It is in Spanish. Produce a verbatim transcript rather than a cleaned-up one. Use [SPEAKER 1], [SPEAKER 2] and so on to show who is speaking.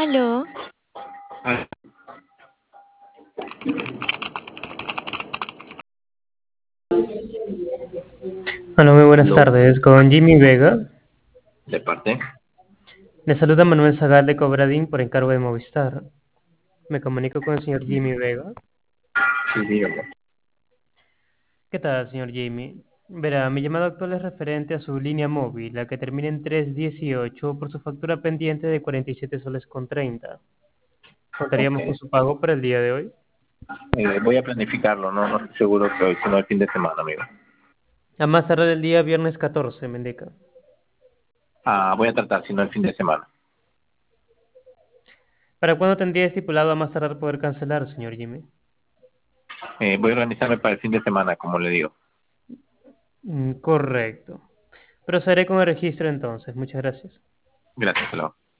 [SPEAKER 1] Aló,
[SPEAKER 2] Ah,
[SPEAKER 3] Hola, muy buenas
[SPEAKER 2] aló,
[SPEAKER 3] tardes. Con Jimmy Vega.
[SPEAKER 2] de parte.
[SPEAKER 3] Le saluda Manuel Zagal de Cobradín por encargo de Movistar. Me comunico con el señor Jimmy Vega.
[SPEAKER 2] Sí, dígame.
[SPEAKER 3] ¿Qué tal, señor Jimmy? Verá, mi llamado actual es referente a su línea móvil, la que termina en trescientos dieciocho, por su factura pendiente de cuarenta y siete soles con treinta.
[SPEAKER 2] Ok.
[SPEAKER 3] ¿Contaríamos con su pago para el día de hoy?
[SPEAKER 2] Eh, voy a planificarlo, no, no estoy seguro que hoy, sino el fin de semana, amigo.
[SPEAKER 3] A más tarde del día viernes catorce, me indica.
[SPEAKER 2] Ah, voy a tratar, sino el fin de semana.
[SPEAKER 3] ¿Para cuándo tendría estipulado a más tardar poder cancelar, señor Jimmy?
[SPEAKER 2] Eh, voy a organizarme para el fin de semana, como le digo.
[SPEAKER 3] Mm, correcto. Procederé con el registro entonces. Muchas gracias.
[SPEAKER 2] Gracias, hasta luego.